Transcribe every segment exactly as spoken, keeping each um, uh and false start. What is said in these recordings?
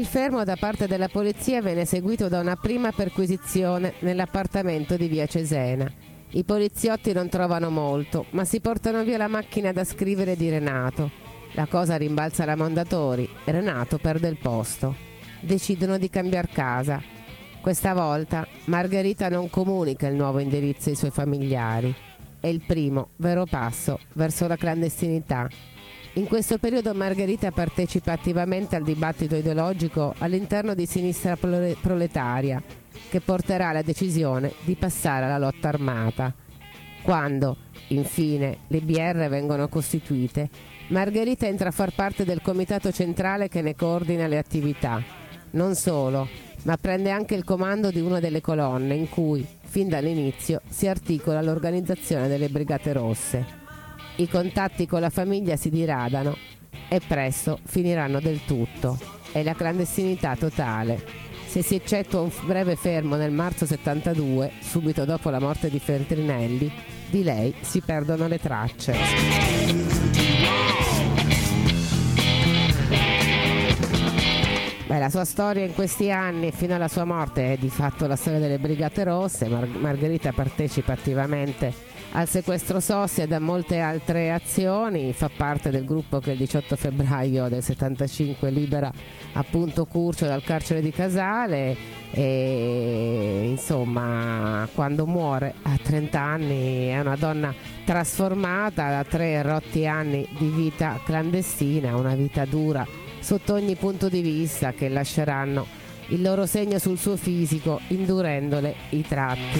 Il fermo da parte della polizia viene seguito da una prima perquisizione nell'appartamento di via Cesena. I poliziotti non trovano molto, ma si portano via la macchina da scrivere di Renato. La cosa rimbalza alla Mondadori e Renato perde il posto. Decidono di cambiare casa. Questa volta Margherita non comunica il nuovo indirizzo ai suoi familiari. È il primo vero passo verso la clandestinità. In questo periodo Margherita partecipa attivamente al dibattito ideologico all'interno di Sinistra Proletaria, che porterà alla decisione di passare alla lotta armata. Quando, infine, le B R vengono costituite, Margherita entra a far parte del comitato centrale che ne coordina le attività. Non solo, ma prende anche il comando di una delle colonne in cui, fin dall'inizio, si articola l'organizzazione delle Brigate Rosse. I contatti con la famiglia si diradano e presto finiranno del tutto. È la clandestinità totale. Se si eccettua un breve fermo nel marzo settantadue, subito dopo la morte di Feltrinelli, di lei si perdono le tracce. Beh, la sua storia in questi anni fino alla sua morte è di fatto la storia delle Brigate Rosse. Mar- Margherita partecipa attivamente al sequestro Sossi e a molte altre azioni, fa parte del gruppo che il diciotto febbraio del settantacinque libera appunto Curcio dal carcere di Casale e insomma quando muore a trenta anni è una donna trasformata da tre rotti anni di vita clandestina, una vita dura sotto ogni punto di vista, che lasceranno il loro segno sul suo fisico indurendole i tratti.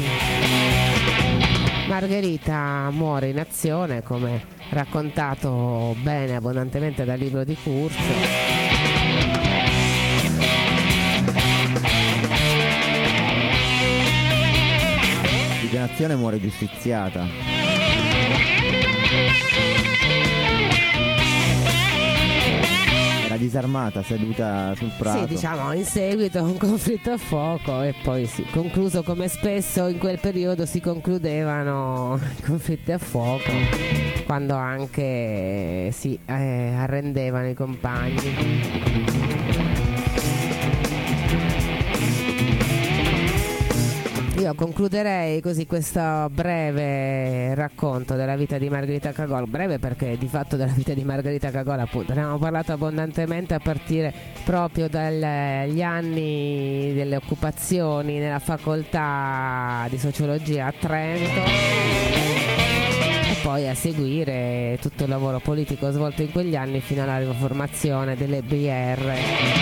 Margherita muore in azione, come raccontato bene abbondantemente dal libro di Curcio. In azione muore giustiziata. Disarmata, seduta sul prato. Sì, diciamo in seguito a un conflitto a fuoco e poi sì, concluso come spesso in quel periodo si concludevano i conflitti a fuoco, quando anche si eh, arrendevano i compagni. Io concluderei così questo breve racconto della vita di Margherita Cagol, breve perché di fatto della vita di Margherita Cagol appunto ne abbiamo parlato abbondantemente a partire proprio dagli anni delle occupazioni nella facoltà di sociologia a Trento e poi a seguire tutto il lavoro politico svolto in quegli anni fino alla riformazione delle B R.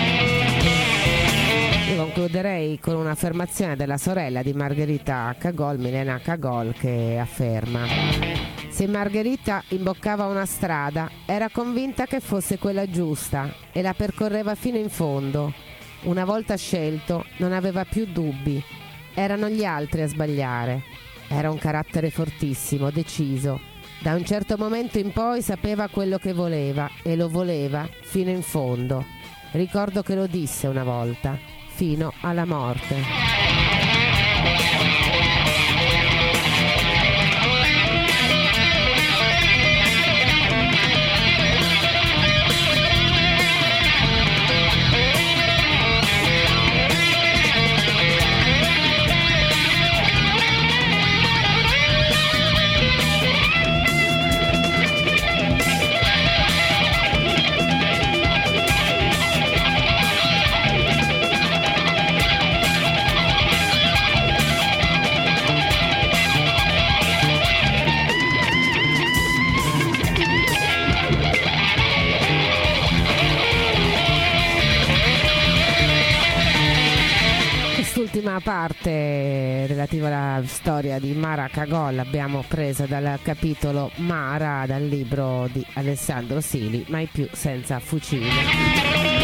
Io concluderei con un'affermazione della sorella di Margherita Cagol, Milena Cagol, che afferma: se Margherita imboccava una strada era convinta che fosse quella giusta e la percorreva fino in fondo. Una volta scelto non aveva più dubbi, erano gli altri a sbagliare. Era un carattere fortissimo, deciso. Da un certo momento in poi sapeva quello che voleva e lo voleva fino in fondo. Ricordo che lo disse una volta: fino alla morte. L'ultima parte relativa alla storia di Mara Cagol l'abbiamo presa dal capitolo Mara dal libro di Alessandro Sili, Mai più senza fucile.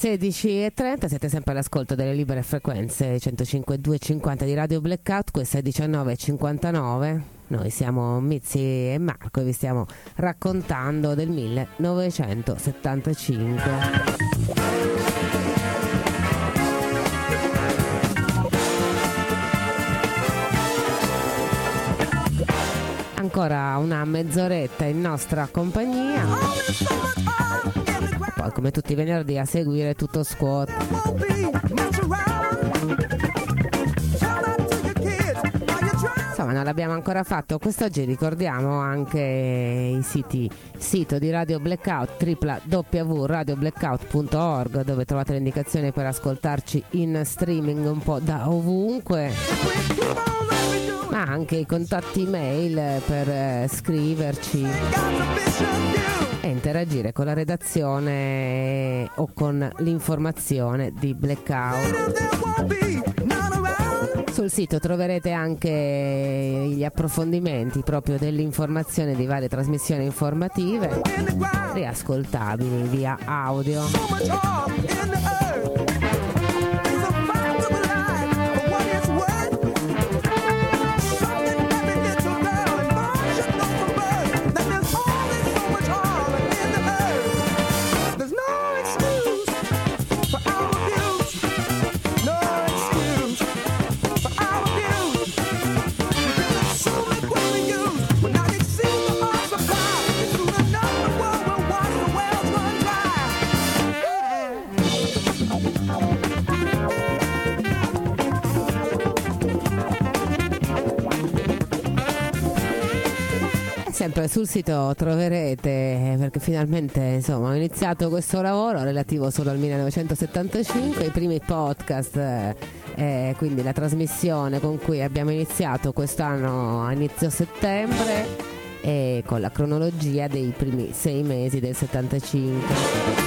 sedici e trenta, siete sempre all'ascolto delle libere frequenze centocinque virgola due cinquanta di Radio Blackout, questa è diciannove e cinquantanove. Noi siamo Mizzi e Marco e vi stiamo raccontando del millenovecentosettantacinque. Ancora una mezz'oretta in nostra compagnia, poi come tutti i venerdì a seguire tutto squat. Insomma, non l'abbiamo ancora fatto. Quest'oggi ricordiamo anche i siti sito di Radio Blackout, w w w punto radio blackout punto org, dove trovate le indicazioni per ascoltarci in streaming un po' da ovunque, ma anche i contatti mail per eh, scriverci e interagire con la redazione o con l'informazione di Blackout. Sul sito troverete anche gli approfondimenti proprio dell'informazione di varie trasmissioni informative riascoltabili via audio. Sempre sul sito troverete, perché finalmente insomma ho iniziato questo lavoro relativo solo al millenovecentosettantacinque, i primi podcast, eh, quindi la trasmissione con cui abbiamo iniziato quest'anno a inizio settembre e con la cronologia dei primi sei mesi del settantacinque.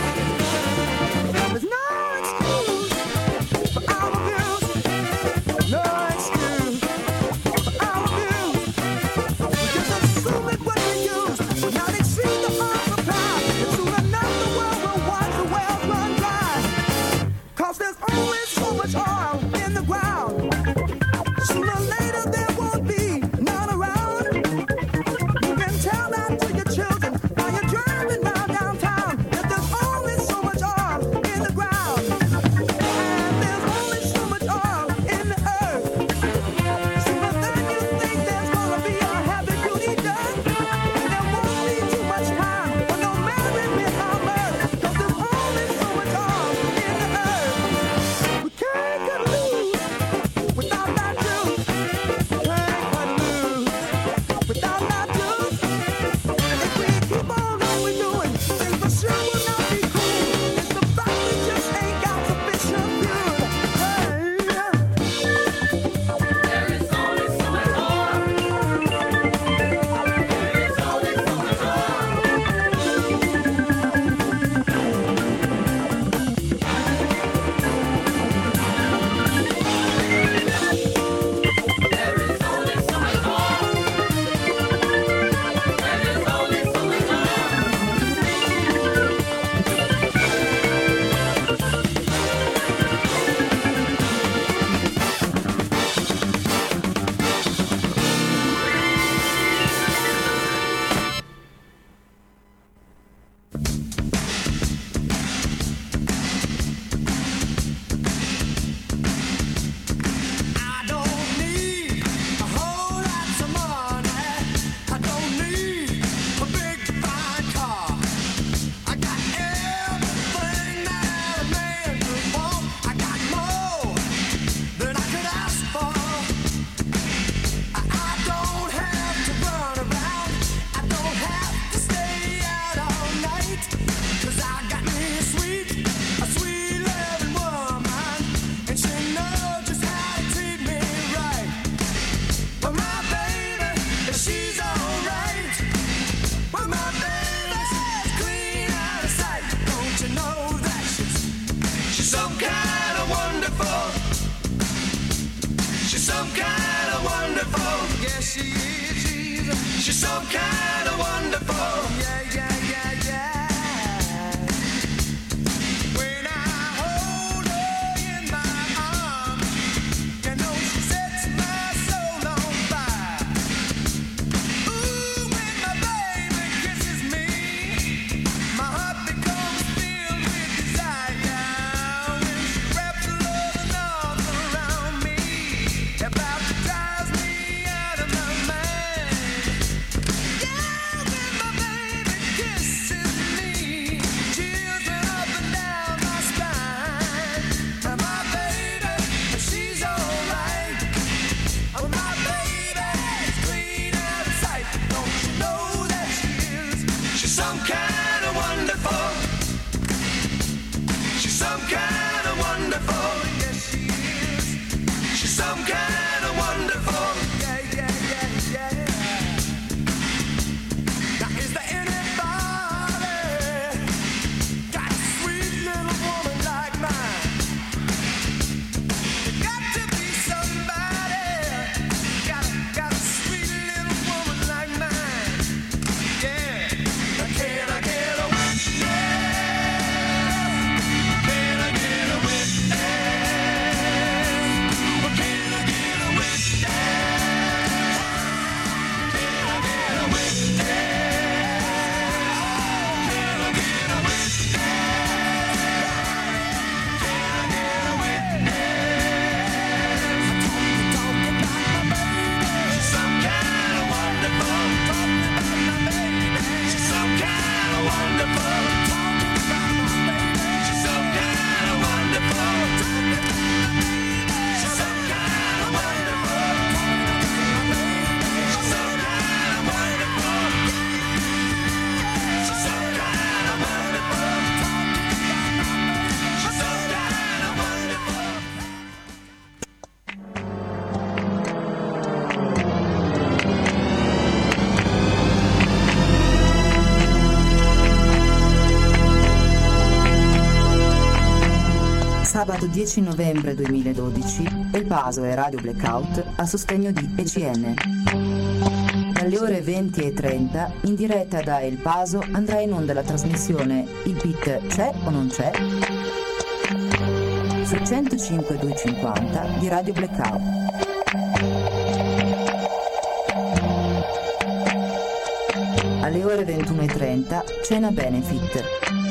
She's so kind of wonderful. Yeah, yeah, yeah, yeah. When I dieci novembre duemiladodici, El Paso e Radio Blackout a sostegno di E C N. Dalle ore venti e trenta, in diretta da El Paso, andrà in onda la trasmissione Il Beat c'è o non c'è? Su centocinque duecentocinquanta di Radio Blackout. Alle ore ventuno e trenta, cena benefit.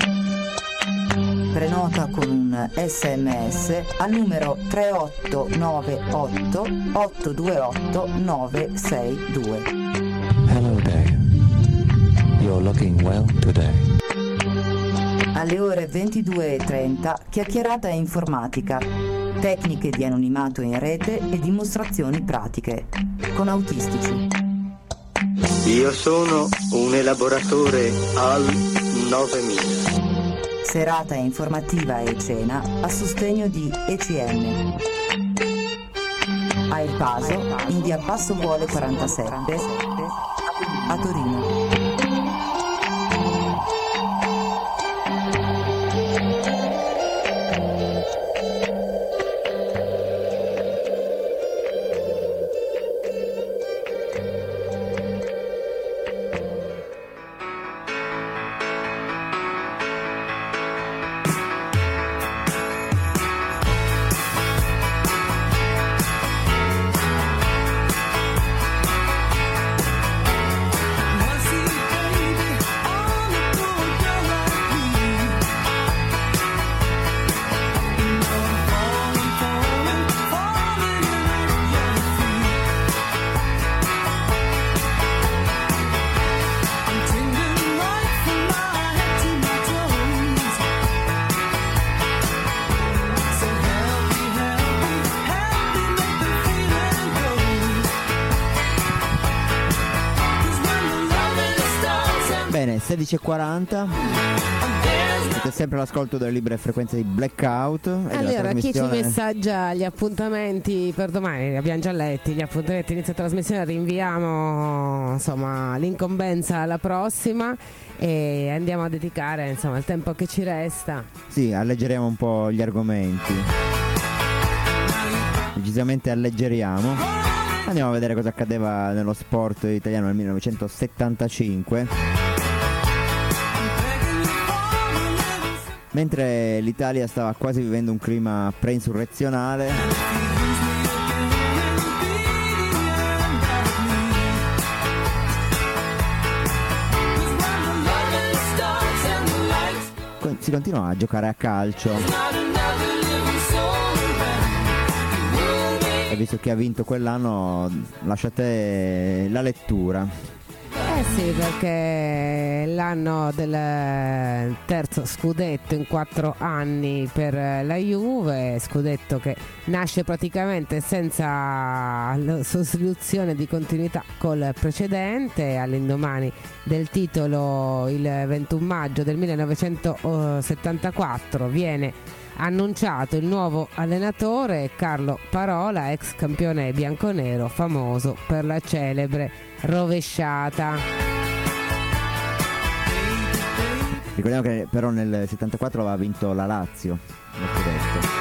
Prenota con un sms al numero tre otto nove otto otto due otto nove sei due. Hello there. You're looking well today. Alle ore ventidue e trenta, chiacchierata informatica, tecniche di anonimato in rete e dimostrazioni pratiche, con autistici. Io sono un elaboratore al novemila. Serata informativa e cena a sostegno di E C N. A El Paso, in via Passo Vuole quarantasette, a Torino. sedici e quaranta, siete sempre all'ascolto delle libere frequenze di Blackout e della Allora, chi ci trasmissione- messaggia gli appuntamenti per domani, li abbiamo già letti, gli appuntamenti inizio trasmissione, rinviamo insomma l'incombenza alla prossima e andiamo a dedicare insomma il tempo che ci resta. Sì, alleggeriamo un po' gli argomenti. Decisamente alleggeriamo. Andiamo a vedere cosa accadeva nello sport italiano nel millenovecentosettantacinque. Mentre l'Italia stava quasi vivendo un clima pre-insurrezionale, con- si continua a giocare a calcio. E visto che ha vinto quell'anno, lasciate la lettura. Eh sì, perché l'anno del terzo scudetto in quattro anni per la Juve, scudetto che nasce praticamente senza la sostituzione di continuità col precedente, all'indomani del titolo il ventuno maggio del millenovecentosettantaquattro viene annunciato il nuovo allenatore Carlo Parola, ex campione bianconero, famoso per la celebre rovesciata. Ricordiamo che però nel settantaquattro aveva vinto la Lazio, lo scudetto.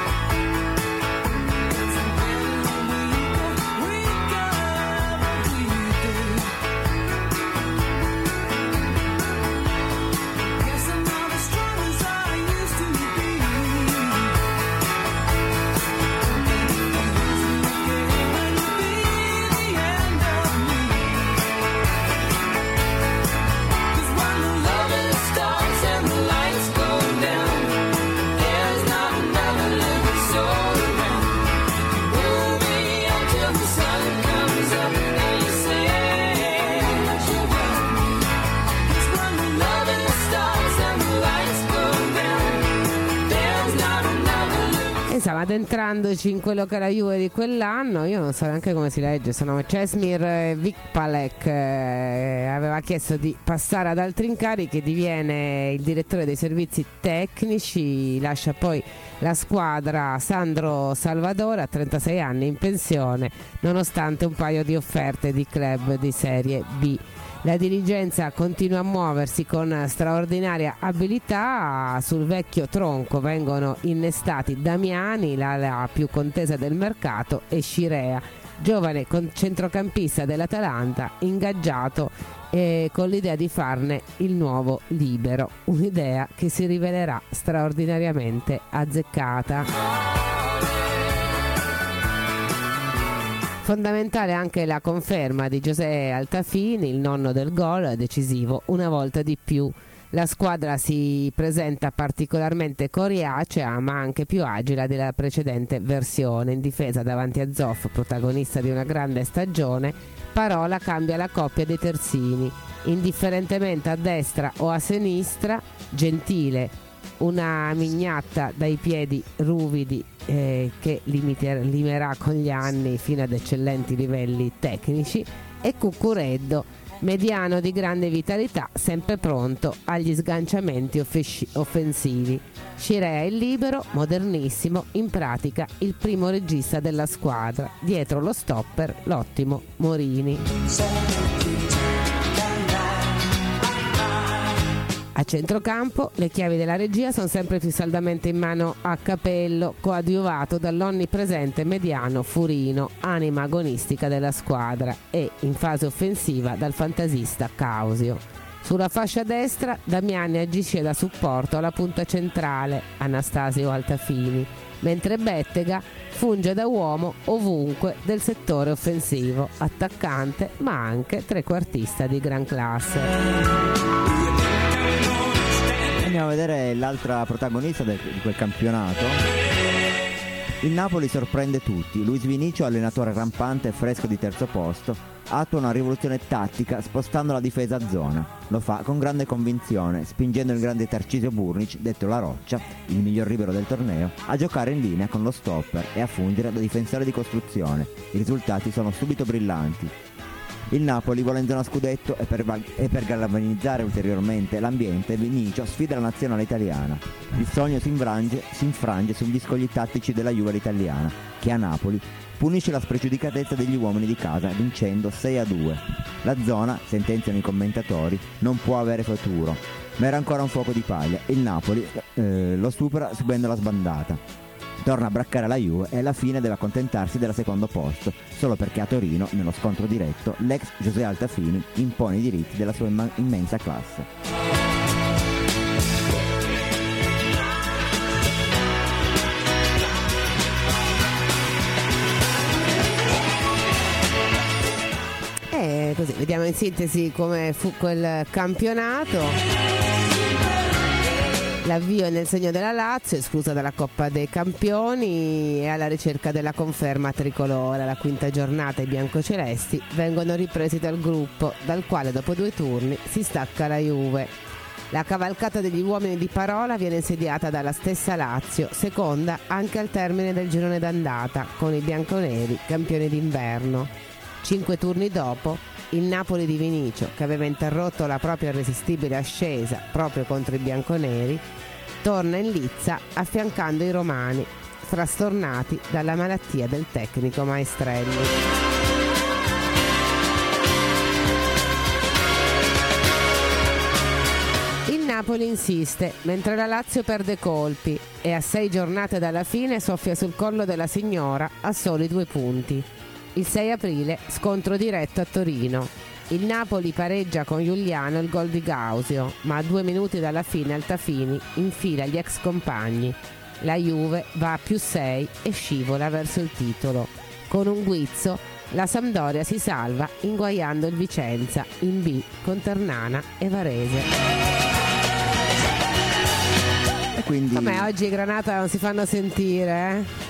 Insomma, addentrandoci in quello che era la Juve di quell'anno, io non so neanche come si legge, sono Česmir Vikpalek, eh, aveva chiesto di passare ad altri incarichi, diviene il direttore dei servizi tecnici, lascia poi la squadra Sandro Salvador a trentasei anni in pensione, nonostante un paio di offerte di club di Serie B. La dirigenza continua a muoversi con straordinaria abilità. Sul vecchio tronco vengono innestati Damiani, l'ala più contesa del mercato, e Scirea, giovane centrocampista dell'Atalanta, ingaggiato eh, con l'idea di farne il nuovo libero, un'idea che si rivelerà straordinariamente azzeccata. Fondamentale anche la conferma di José Altafini, il nonno del gol decisivo una volta di più. La squadra si presenta particolarmente coriacea ma anche più agile della precedente versione. In difesa davanti a Zoff, protagonista di una grande stagione, Parola cambia la coppia dei terzini. Indifferentemente a destra o a sinistra, Gentile, una mignatta dai piedi ruvidi eh, che limiter- limerà con gli anni fino ad eccellenti livelli tecnici, e Cuccureddo, mediano di grande vitalità, sempre pronto agli sganciamenti offes- offensivi. Scirea il libero, modernissimo, in pratica il primo regista della squadra, dietro lo stopper l'ottimo Morini. A centrocampo le chiavi della regia sono sempre più saldamente in mano a Capello, coadiuvato dall'onnipresente mediano Furino, anima agonistica della squadra, e in fase offensiva dal fantasista Causio. Sulla fascia destra Damiani agisce da supporto alla punta centrale, Anastasio Altafini, mentre Bettega funge da uomo ovunque del settore offensivo, attaccante ma anche trequartista di gran classe. Andiamo a vedere l'altra protagonista del, di quel campionato. Il Napoli sorprende tutti. Luis Vinicio, allenatore rampante e fresco di terzo posto, attua una rivoluzione tattica spostando la difesa a zona. Lo fa con grande convinzione, spingendo il grande Tarcisio Burnic, detto La Roccia, il miglior libero del torneo, a giocare in linea con lo stopper e a fungere da difensore di costruzione. I risultati sono subito brillanti. Il Napoli vuole in zona scudetto e per, e per galvanizzare ulteriormente l'ambiente, Vinicio sfida la nazionale italiana. Il sogno si infrange, si infrange sugli scogli tattici della Juve italiana, che a Napoli punisce la spregiudicatezza degli uomini di casa vincendo sei a due. La zona, sentenziano i commentatori, non può avere futuro, ma era ancora un fuoco di paglia e il Napoli eh, lo supera subendo la sbandata. Torna a braccare la Juve e alla fine deve accontentarsi del secondo posto, solo perché a Torino, nello scontro diretto, l'ex José Altafini impone i diritti della sua imma- immensa classe. E così vediamo in sintesi come fu quel campionato. L'avvio è nel segno della Lazio, esclusa dalla Coppa dei Campioni, e alla ricerca della conferma tricolore. La quinta giornata i biancocelesti vengono ripresi dal gruppo, dal quale dopo due turni si stacca la Juve. La cavalcata degli uomini di Parola viene insediata dalla stessa Lazio, seconda anche al termine del girone d'andata, con i bianconeri campioni d'inverno. Cinque turni dopo, il Napoli di Vinicio, che aveva interrotto la propria irresistibile ascesa proprio contro i bianconeri, torna in lizza affiancando i romani, frastornati dalla malattia del tecnico Maestrelli. Il Napoli insiste, mentre la Lazio perde colpi e a sei giornate dalla fine soffia sul collo della signora a soli due punti. Il sei aprile, scontro diretto a Torino. Il Napoli pareggia con Giuliano il gol di Gausio, ma a due minuti dalla fine Altafini infila gli ex compagni. La Juve va a più sei e scivola verso il titolo. Con un guizzo, la Sampdoria si salva inguaiando il Vicenza in B con Ternana e Varese. E quindi... Come oggi i Granata non si fanno sentire, eh?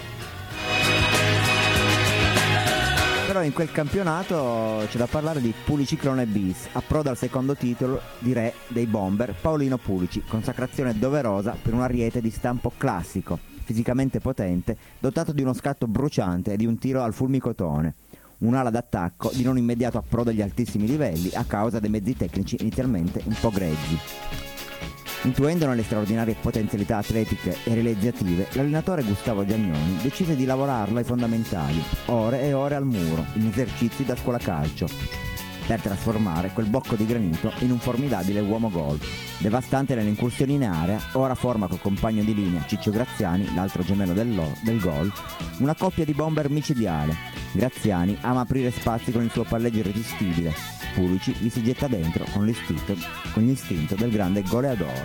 Però in quel campionato c'è da parlare di Puliciclone bis, approda al secondo titolo di re dei bomber Paolino Pulici, consacrazione doverosa per un ariete di stampo classico, fisicamente potente, dotato di uno scatto bruciante e di un tiro al fulmicotone, un'ala d'attacco di non immediato approdo agli altissimi livelli a causa dei mezzi tecnici inizialmente un po' grezzi. Intuendone le straordinarie potenzialità atletiche e realizzative, l'allenatore Gustavo Giagnoni decise di lavorarlo ai fondamentali, ore e ore al muro, in esercizi da scuola calcio. per trasformare quel blocco di granito in un formidabile uomo gol. Devastante nelle incursioni in area, ora forma col compagno di linea Ciccio Graziani, l'altro gemello del, lo- del gol, una coppia di bomber micidiale. Graziani ama aprire spazi con il suo palleggio irresistibile. Pulisic vi si getta dentro con l'istinto, con l'istinto del grande goleador.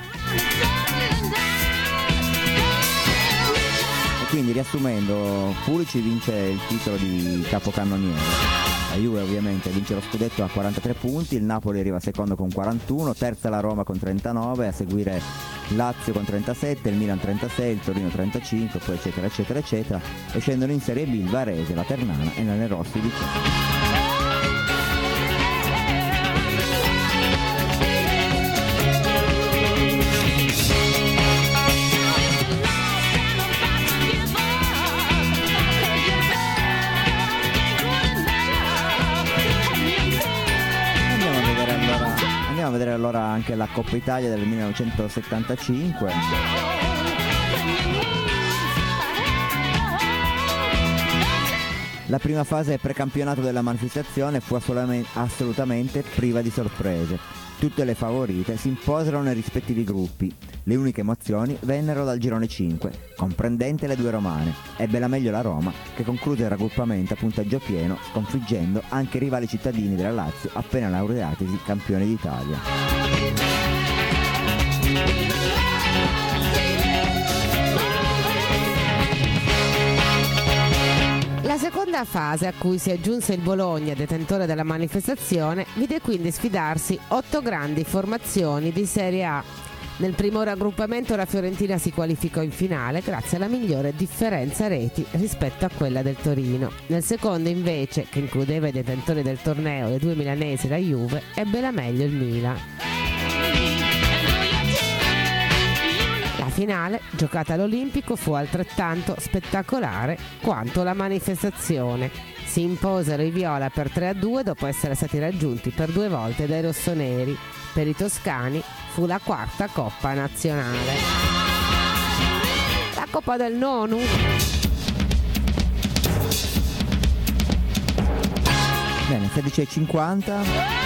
E quindi, riassumendo, Pulisic vince il titolo di capocannoniere. La Juve ovviamente vince lo scudetto a quarantatré punti, il Napoli arriva secondo con quarantuno, terza la Roma con trentanove, a seguire Lazio con trentasette, il Milan trentasei, il Torino trentacinque, poi eccetera eccetera eccetera, e scendono in Serie B il Varese, la Ternana e la Nerossi diciotto. Andiamo a vedere allora anche la Coppa Italia del millenovecentosettantacinque. La prima fase precampionato della manifestazione fu assolutamente priva di sorprese. Tutte le favorite si imposero nei rispettivi gruppi. Le uniche emozioni vennero dal girone cinque, comprendente le due romane. Ebbe la meglio la Roma, che concluse il raggruppamento a punteggio pieno, sconfiggendo anche i rivali cittadini della Lazio appena laureatisi campioni d'Italia. La seconda fase, a cui si aggiunse il Bologna, detentore della manifestazione, vide quindi sfidarsi otto grandi formazioni di Serie A. Nel primo raggruppamento la Fiorentina si qualificò in finale grazie alla migliore differenza reti rispetto a quella del Torino. Nel secondo invece, che includeva i detentori del torneo, le due milanesi e la Juve, ebbe la meglio il Milan. La finale, giocata all'Olimpico, fu altrettanto spettacolare quanto la manifestazione. Si imposero i viola per tre a due dopo essere stati raggiunti per due volte dai rossoneri. Per i toscani fu la quarta Coppa Nazionale. La Coppa del Nonu. Bene, sedici e cinquanta.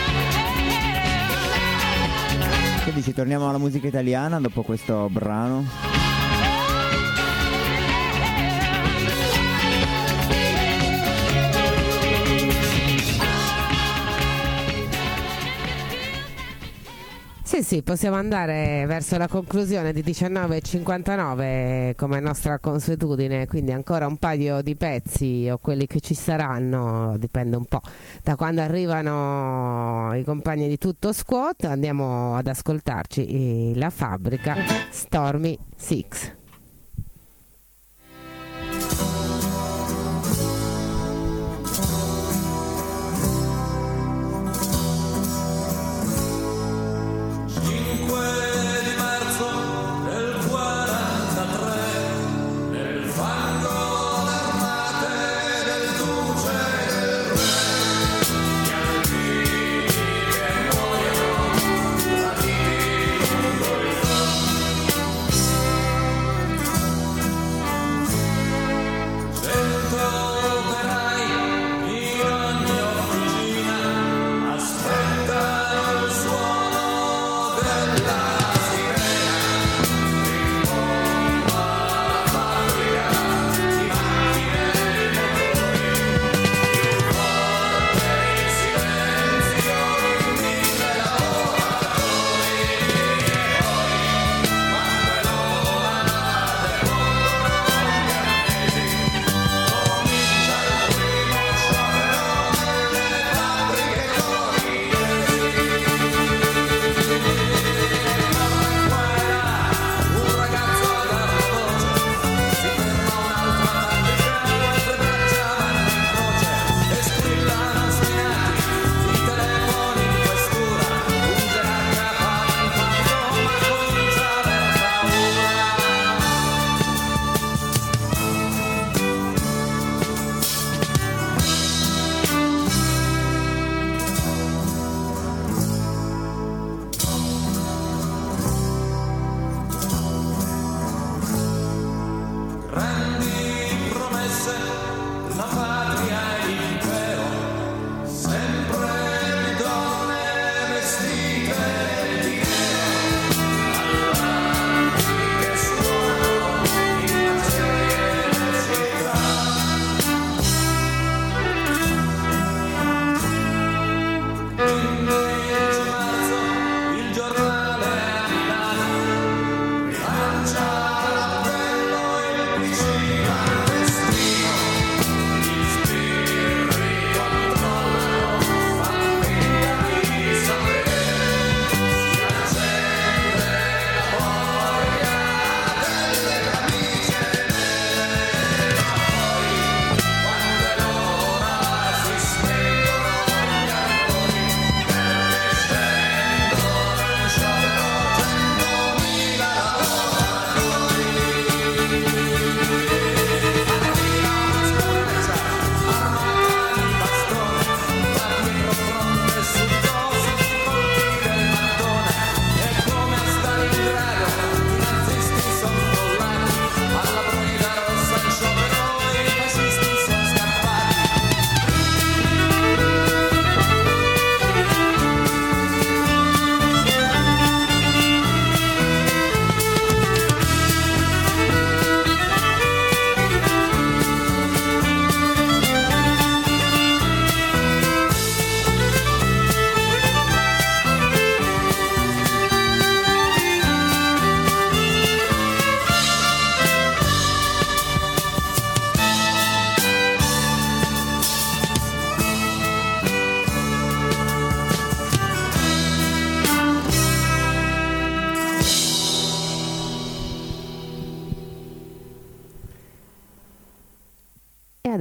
Che dici, torniamo alla musica italiana dopo questo brano? Sì, sì, possiamo andare verso la conclusione di diciannove e cinquantanove come nostra consuetudine, quindi ancora un paio di pezzi o quelli che ci saranno, dipende un po' da quando arrivano i compagni di Tutto Squat. Andiamo ad ascoltarci La Fabbrica, Stormy Six.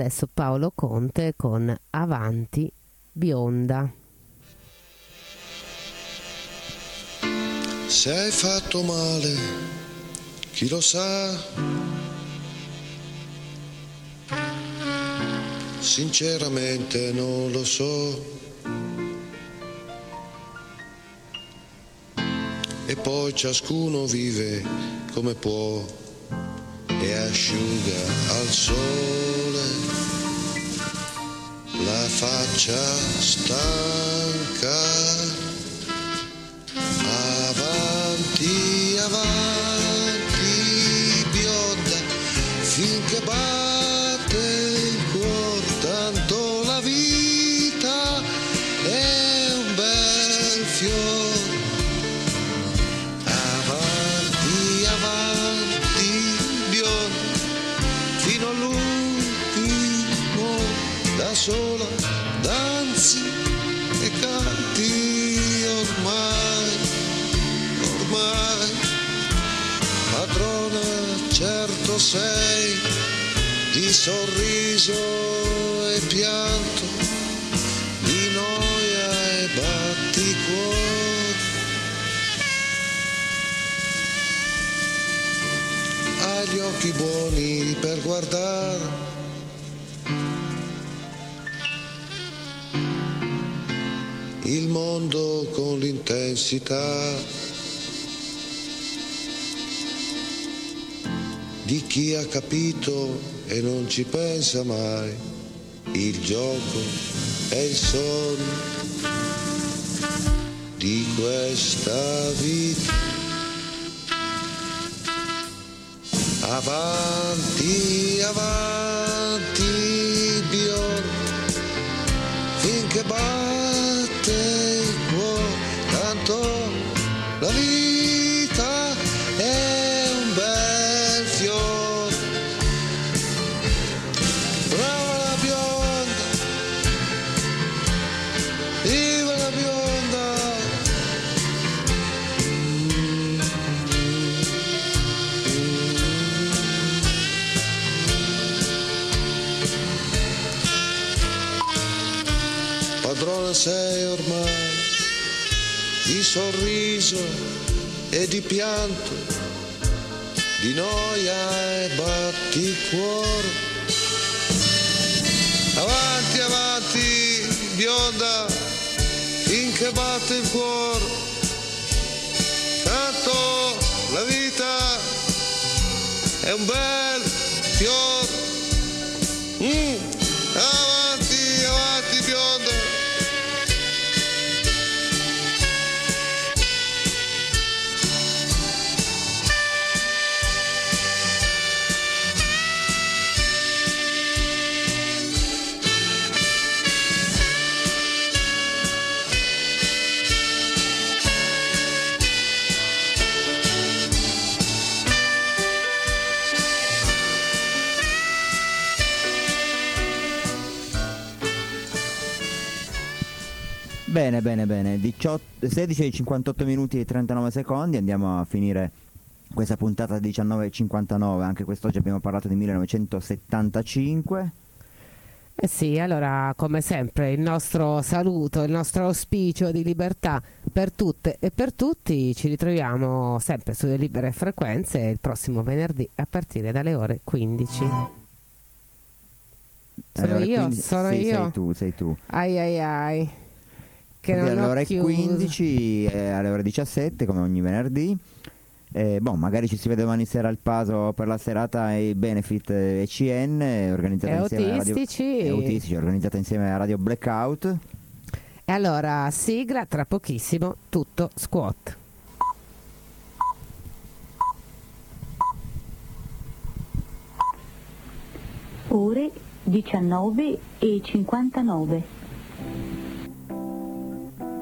adesso Paolo Conte con Avanti bionda. Se hai fatto male, chi lo sa? Sinceramente non lo so. E poi ciascuno vive come può e asciuga al sole la faccia stanca. Avanti, avanti, bionda, finché batte il cuor, tanto la vita è un bel fior. Avanti, avanti, bionda, fino all'ultimo, da sola, danzi e canti ormai. Ormai, padrona, certo sei di sorriso e pianto, di noia e batticuore. Hai gli occhi buoni per guardare, il mondo con l'intensità di chi ha capito e non ci pensa mai. Il gioco è il sogno di questa vita. Avanti, avanti, bionda, finché batte il cuore, tanto la vita è un bel fiore. Brava la bionda, viva la bionda. Padrona sei ormai di sorriso e di pianto, di noia e batticuore. Avanti, avanti, bionda, finché batte il cuore, tanto la vita è un bel fior. Mm. Avanti, avanti, bionda. Bene, bene, bene, diciotto, sedici e cinquantotto minuti e trentanove secondi, andiamo a finire questa puntata diciannove e cinquantanove, anche quest'oggi abbiamo parlato di millenovecentosettantacinque. Eh sì, allora come sempre il nostro saluto, il nostro auspicio di libertà per tutte e per tutti. Ci ritroviamo sempre sulle libere frequenze il prossimo venerdì a partire dalle ore quindici. Sono Alle ore io, quindici sono sì, io. sei tu, sei tu. Ai ai ai. Che Quindi non alle ho ore chiuso. quindici e alle ore diciassette come ogni venerdì. Eh, boh, magari ci si vede domani sera al Paso per la serata ai benefit E C N organizzata E insieme autistici. a Radio, e autistici organizzata insieme a Radio Blackout. E allora sigla, tra pochissimo tutto squat. Ore diciannove e cinquantanove.